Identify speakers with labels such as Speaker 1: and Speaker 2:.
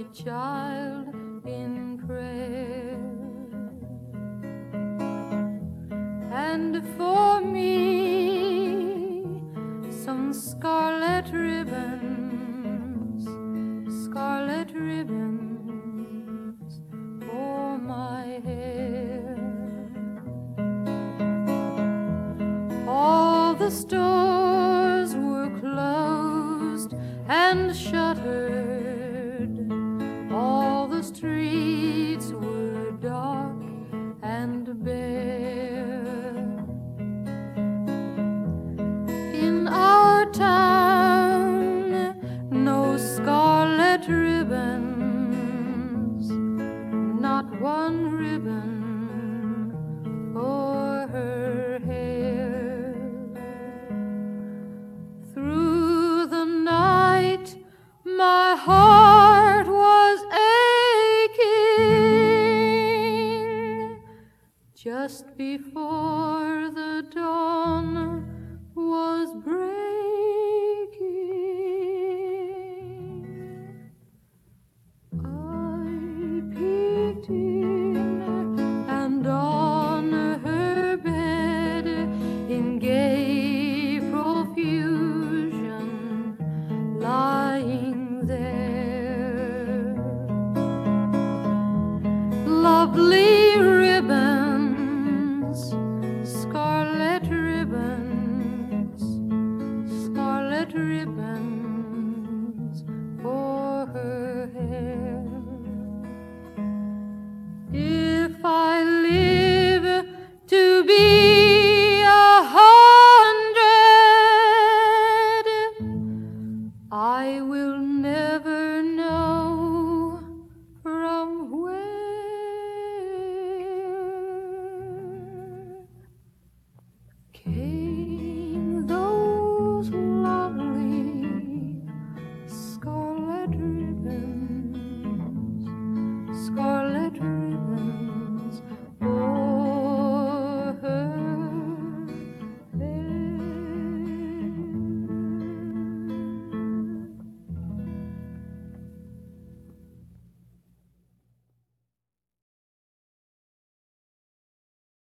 Speaker 1: child in prayer. And for me, some scarlet ribbons for my hair. All the stores were closed and shuttered, all the streets were dark and bare. In our town, no scarlet ribbons, not one ribbon for her hair. Through the night, my heart was aching. Just before the dawn was breaking, I peeked in, and on her bed in gay profusion, lying there, lovely ribbons, scarlet ribbons for her hair. If I live to be 100, I will